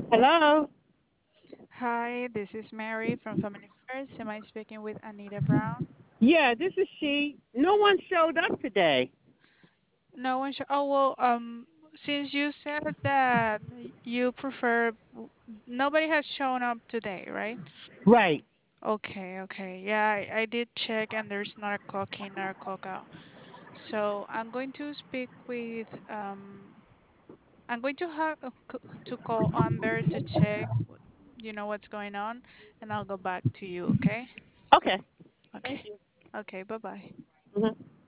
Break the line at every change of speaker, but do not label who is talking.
Hello?
Hi, this is Mary from Family First. Am I speaking with Anita Brown?
Yeah, this is she. No one showed up today.
No one should. Oh, well, since you said that you prefer, nobody has shown up today, right?
Right.
Okay, okay. Yeah, I did check and there's not a clock in or a clock out. So I'm going to speak with, I'm going to have to call Amber to check, what's going on, and I'll go back to you, okay?
Okay.
Okay. Okay, bye-bye.
Mhm.